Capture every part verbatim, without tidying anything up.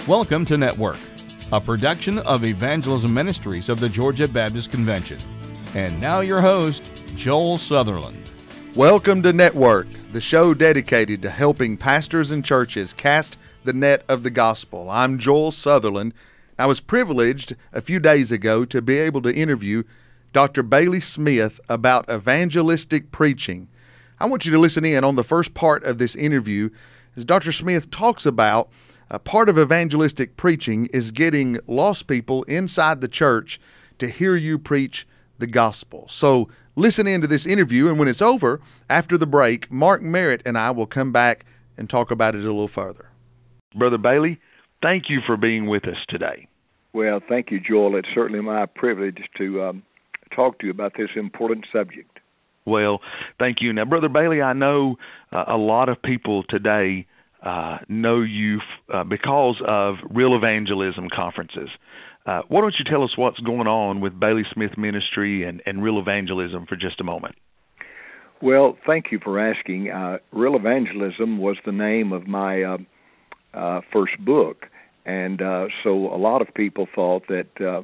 Welcome to Network, a production of Evangelism Ministries of the Georgia Baptist Convention. And now your host, Joel Sutherland. Welcome to Network, the show dedicated to helping pastors and churches cast the net of the gospel. I'm Joel Sutherland. I was privileged a few days ago to be able to interview Doctor Bailey Smith about evangelistic preaching. I want you to listen in on the first part of this interview as Doctor Smith talks about a part of evangelistic preaching is getting lost people inside the church to hear you preach the gospel. So listen in to this interview, and when it's over, after the break, Mark Merritt and I will come back and talk about it a little further. Brother Bailey, thank you for being with us today. Well, thank you, Joel. It's certainly my privilege to um, talk to you about this important subject. Well, thank you. Now, Brother Bailey, I know uh, a lot of people today uh, know you f- uh, because of Real Evangelism conferences. Uh, why don't you tell us what's going on with Bailey Smith Ministry and, and Real Evangelism for just a moment? Well, thank you for asking. Uh, Real Evangelism was the name of my uh, uh, first book, and uh, so a lot of people thought that uh,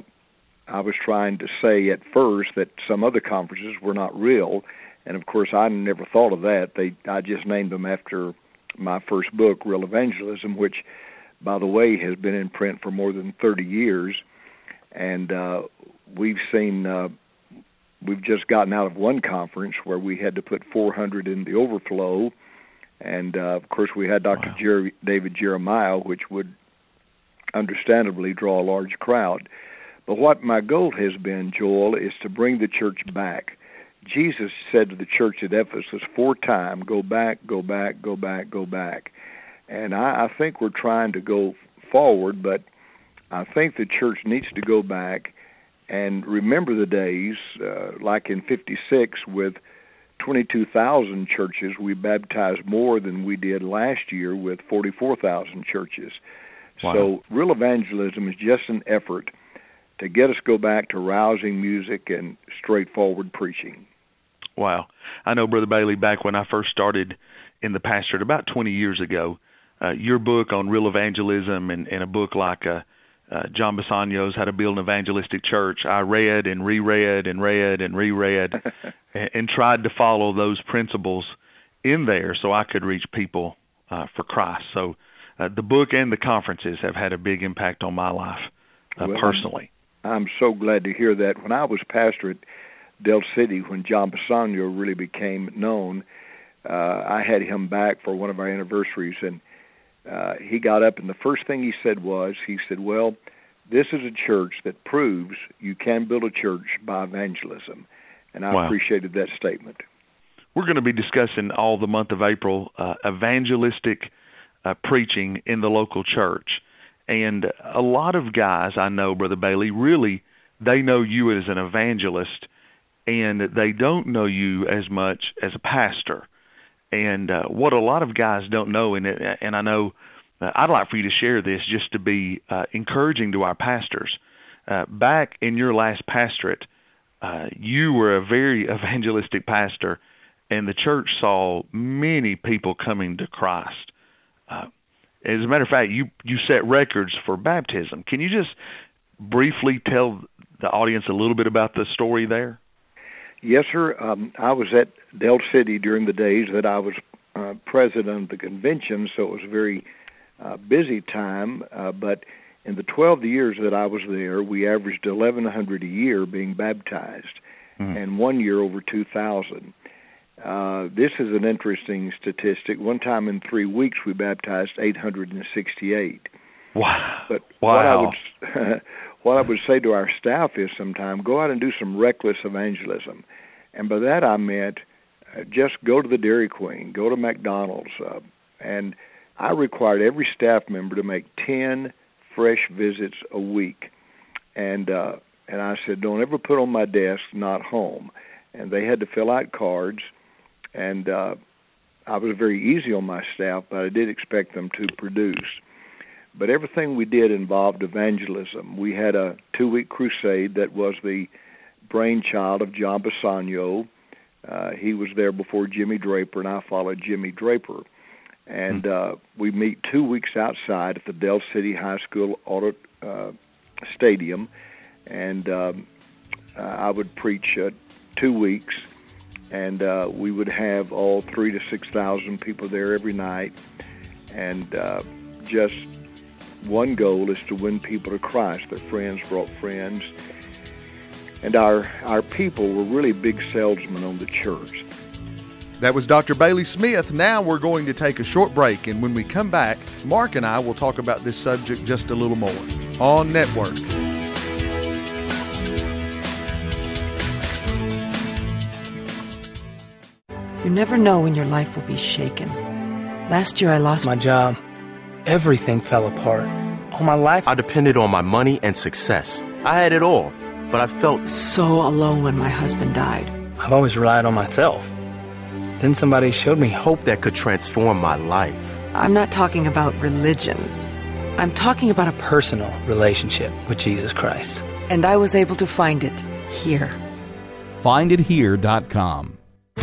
I was trying to say at first that some other conferences were not real, and of course I never thought of that. They, I just named them after my first book, Real Evangelism, which, by the way, has been in print for more than thirty years, and uh, we've seen, uh, we've just gotten out of one conference where we had to put four hundred in the overflow, and uh, of course we had Doctor Wow. Jer- David Jeremiah, which would understandably draw a large crowd. But what my goal has been, Joel, is to bring the church back. Jesus said to the church at Ephesus four times, go back, go back, go back, go back. And I, I think we're trying to go forward, but I think the church needs to go back and remember the days, uh, like in fifty-six with twenty-two thousand churches, we baptized more than we did last year with forty-four thousand churches. Wow. So Real Evangelism is just an effort to get us go back to rousing music and straightforward preaching. Wow. I know, Brother Bailey, back when I first started in the pastorate about twenty years ago, uh, your book on Real Evangelism and, and a book like uh, uh, John Bassanio's How to Build an Evangelistic Church, I read and reread and read and reread and, and tried to follow those principles in there so I could reach people uh, for Christ. So uh, the book and the conferences have had a big impact on my life uh, well, personally. I'm so glad to hear that. When I was pastor at Del City, when John Bassanio really became known, uh, I had him back for one of our anniversaries, and uh, he got up, and the first thing he said was, he said, well, this is a church that proves you can build a church by evangelism, and I wow. appreciated that statement. We're going to be discussing all the month of April uh, evangelistic uh, preaching in the local church. And a lot of guys I know, Brother Bailey, really, they know you as an evangelist, and they don't know you as much as a pastor. And uh, what a lot of guys don't know, and, and I know uh, I'd like for you to share this just to be uh, encouraging to our pastors. Uh, back in your last pastorate, uh, you were a very evangelistic pastor, and the church saw many people coming to Christ. Uh, As a matter of fact, you, you set records for baptism. Can you just briefly tell the audience a little bit about the story there? Yes, sir. Um, I was at Del City during the days that I was uh, president of the convention, so it was a very uh, busy time. Uh, but in the twelve years that I was there, we averaged eleven hundred a year being baptized, mm. and one year over two thousand. Uh, this is an interesting statistic. One time in three weeks, we baptized eight hundred sixty-eight. Wow. But wow. what I would what I would say to our staff is sometime, go out and do some reckless evangelism. And by that I meant uh, just go to the Dairy Queen, go to McDonald's. Uh, and I required every staff member to make ten fresh visits a week. And, uh, and I said, don't ever put on my desk, not home. And they had to fill out cards. And uh, I was very easy on my staff, but I did expect them to produce. But everything we did involved evangelism. We had a two-week crusade that was the brainchild of John Bassanio. Uh, he was there before Jimmy Draper, and I followed Jimmy Draper. And uh, we meet two weeks outside at the Del City High School auto, uh, Stadium, and um, uh, I would preach uh, two weeks, and uh, we would have all three to six thousand people there every night, and uh, just one goal is to win people to Christ. Their friends brought friends, and our our people were really big salesmen on the church. That was Doctor Bailey Smith. Now we're going to take a short break, and when we come back, Mark and I will talk about this subject just a little more on Network. You never know when your life will be shaken. Last year I lost my job. Everything fell apart. All my life I depended on my money and success. I had it all, but I felt so alone when my husband died. I've always relied on myself. Then somebody showed me hope that could transform my life. I'm not talking about religion. I'm talking about a personal relationship with Jesus Christ. And I was able to find it here. find it here dot com.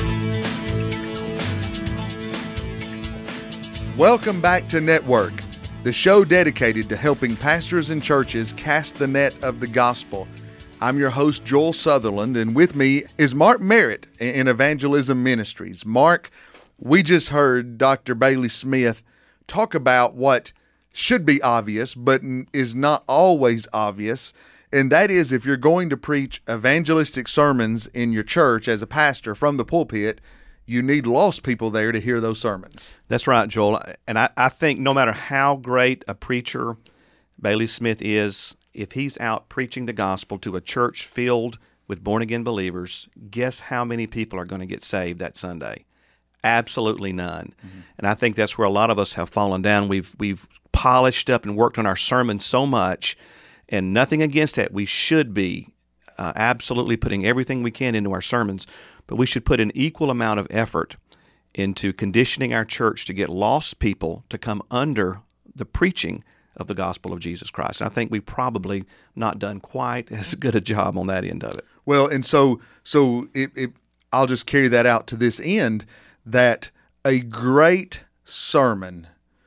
Welcome back to Network, the show dedicated to helping pastors and churches cast the net of the gospel. I'm your host, Joel Sutherland, and with me is Mark Merritt in Evangelism Ministries. Mark, we just heard Doctor Bailey Smith talk about what should be obvious, but is not always obvious, and that is if you're going to preach evangelistic sermons in your church as a pastor from the pulpit, you need lost people there to hear those sermons. That's right, Joel. And I, I think no matter how great a preacher Bailey Smith is, if he's out preaching the gospel to a church filled with born-again believers, guess how many people are going to get saved that Sunday? Absolutely none. Mm-hmm. And I think that's where a lot of us have fallen down. We've we've polished up and worked on our sermons so much, and nothing against that. We should be uh, absolutely putting everything we can into our sermons, but we should put an equal amount of effort into conditioning our church to get lost people to come under the preaching of the gospel of Jesus Christ. And I think we've probably not done quite as good a job on that end of it. Well, and so so it, it, I'll just carry that out to this end, that a great sermon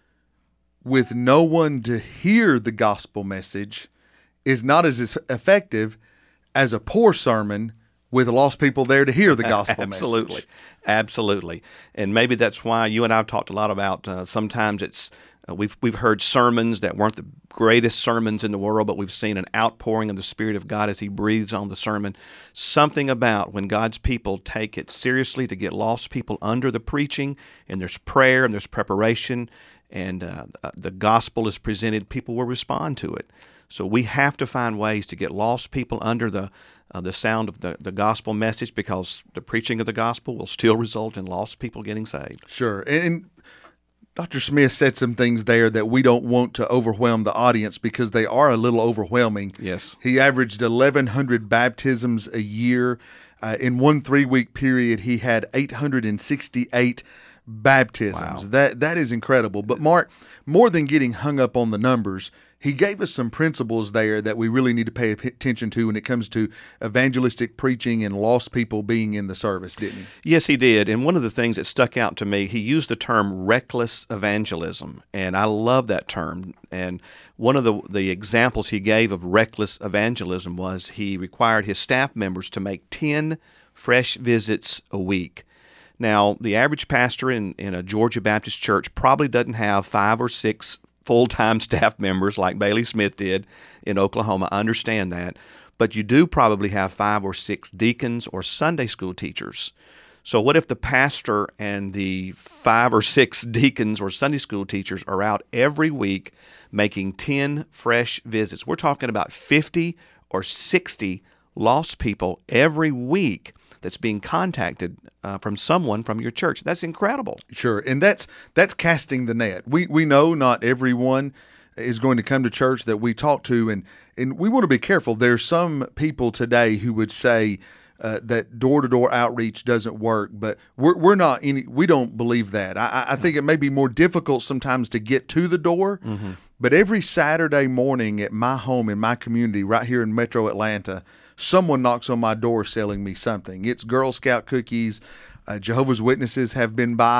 with no one to hear the gospel message is not as effective as a poor sermon with lost people there to hear the gospel Absolutely. message. Absolutely. And maybe that's why you and I have talked a lot about uh, sometimes it's Uh, we've we've heard sermons that weren't the greatest sermons in the world, but we've seen an outpouring of the Spirit of God as He breathes on the sermon. Something about when God's people take it seriously to get lost people under the preaching, and there's prayer and there's preparation, and uh, the gospel is presented, people will respond to it. So we have to find ways to get lost people under the uh, the sound of the, the gospel message, because the preaching of the gospel will still result in lost people getting saved. Sure. And, and Doctor Smith said some things there that we don't want to overwhelm the audience, because they are a little overwhelming. Yes. He averaged eleven hundred baptisms a year. Uh, in one three-week period, he had eight hundred sixty-eight baptisms. Wow. That That is incredible. But Mark, more than getting hung up on the numbers, he gave us some principles there that we really need to pay attention to when it comes to evangelistic preaching and lost people being in the service, didn't he? Yes, he did. And one of the things that stuck out to me, he used the term reckless evangelism, and I love that term. And one of the, the examples he gave of reckless evangelism was he required his staff members to make ten fresh visits a week. Now, the average pastor in, in a Georgia Baptist church probably doesn't have five or six full-time staff members like Bailey Smith did in Oklahoma. I understand that. But you do probably have five or six deacons or Sunday school teachers. So what if the pastor and the five or six deacons or Sunday school teachers are out every week making ten fresh visits? We're talking about fifty or sixty lost people every week that's being contacted uh, from someone from your church. That's incredible. Sure, and that's that's casting the net. We we know not everyone is going to come to church that we talk to, and, and we want to be careful. There's some people today who would say uh, that door-to-door outreach doesn't work, but we're we're not any. We don't believe that. I, I think it may be more difficult sometimes to get to the door, mm-hmm. but every Saturday morning at my home in my community right here in Metro Atlanta, someone knocks on my door selling me something. It's Girl Scout cookies. Uh, Jehovah's Witnesses have been by.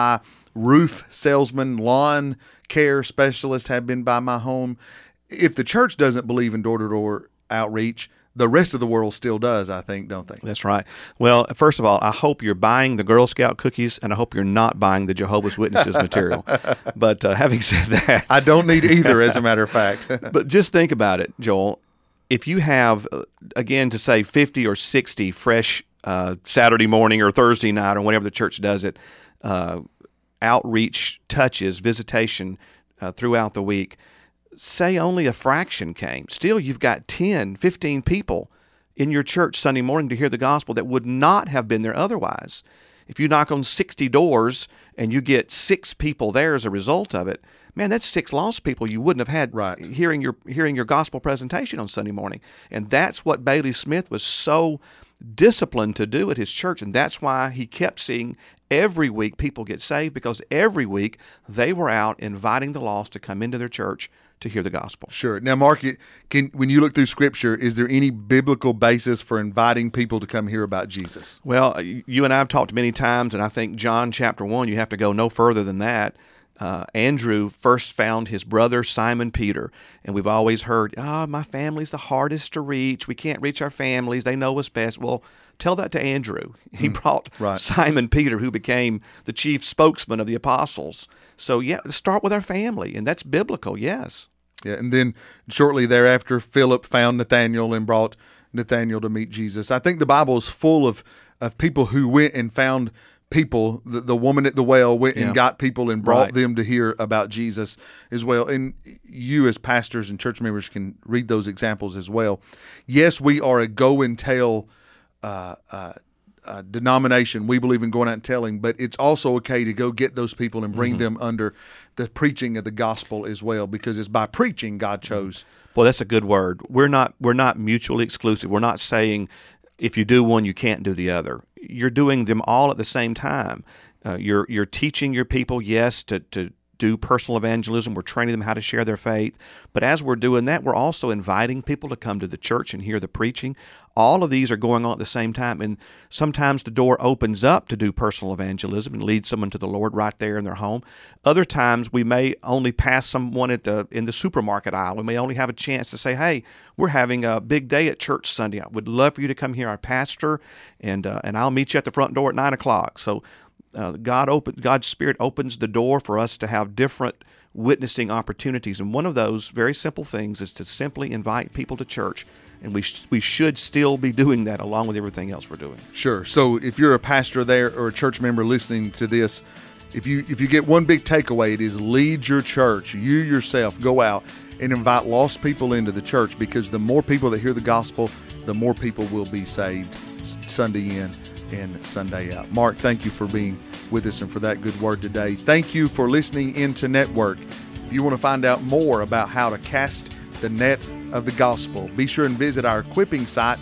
roof salesmen, lawn care specialists have been by my home. If the church doesn't believe in door-to-door outreach, the rest of the world still does, I think, don't they? That's right. Well, first of all, I hope you're buying the Girl Scout cookies, and I hope you're not buying the Jehovah's Witnesses material. But uh, having said that, I don't need either, as a matter of fact. But just think about it, Joel. If you have, uh, again, to say fifty or sixty fresh uh, Saturday morning or Thursday night or whenever the church does it, uh, outreach touches, visitation uh, throughout the week, say only a fraction came. Still, you've got ten, fifteen people in your church Sunday morning to hear the gospel that would not have been there otherwise. If you knock on sixty doors and you get six people there as a result of it, man, that's six lost people you wouldn't have had right. hearing your hearing your gospel presentation on Sunday morning. And that's what Bailey Smith was so disciplined to do at his church, and that's why he kept seeing every week people get saved, because every week they were out inviting the lost to come into their church to hear the gospel. Sure. Now, Mark, can, when you look through Scripture, is there any biblical basis for inviting people to come hear about Jesus? Well, you and I have talked many times, and I think John chapter one, you have to go no further than that. Uh, Andrew first found his brother Simon Peter, and we've always heard, oh, my family's the hardest to reach. We can't reach our families. They know us best. Well, tell that to Andrew. He mm, brought right. Simon Peter, who became the chief spokesman of the apostles. So, yeah, start with our family, and that's biblical, yes. Yeah, and then shortly thereafter, Philip found Nathanael and brought Nathanael to meet Jesus. I think the Bible is full of, of people who went and found people. The, the woman at the well went yeah. and got people and brought right. them to hear about Jesus as well. And you as pastors and church members can read those examples as well. Yes, we are a go and tell uh, uh, uh, denomination. We believe in going out and telling, but it's also okay to go get those people and bring mm-hmm. them under the preaching of the gospel as well, because it's by preaching God chose. Well, that's a good word. We're not we're not mutually exclusive. We're not saying if you do one, you can't do the other. You're doing them all at the same time. Uh, you're you're teaching your people, yes, to to do personal evangelism. We're training them how to share their faith. But as we're doing that, we're also inviting people to come to the church and hear the preaching. All of these are going on at the same time. And sometimes the door opens up to do personal evangelism and lead someone to the Lord right there in their home. Other times we may only pass someone at the in the supermarket aisle. We may only have a chance to say, hey, we're having a big day at church Sunday. I would love for you to come hear our pastor, and uh, and I'll meet you at the front door at nine o'clock. So Uh, God open, God's Spirit opens the door for us to have different witnessing opportunities, and one of those very simple things is to simply invite people to church, and we sh- we should still be doing that along with everything else we're doing. Sure. So if you're a pastor there or a church member listening to this, if you if you get one big takeaway, it is lead your church. You yourself go out and invite lost people into the church, because the more people that hear the gospel, the more people will be saved Sunday in and Sunday out. Mark, thank you for being with us and for that good word today. Thank you for listening into Network. If you want to find out more about how to cast the net of the gospel, be sure and visit our equipping site,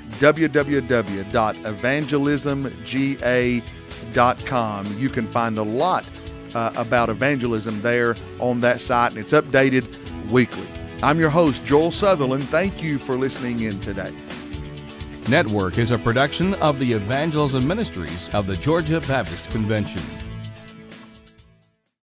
w w w dot evangelism g a dot com. You can find a lot uh, about evangelism there on that site, and it's updated weekly. I'm your host, Joel Sutherland. Thank you for listening in today. Network is a production of the Evangelism Ministries of the Georgia Baptist Convention.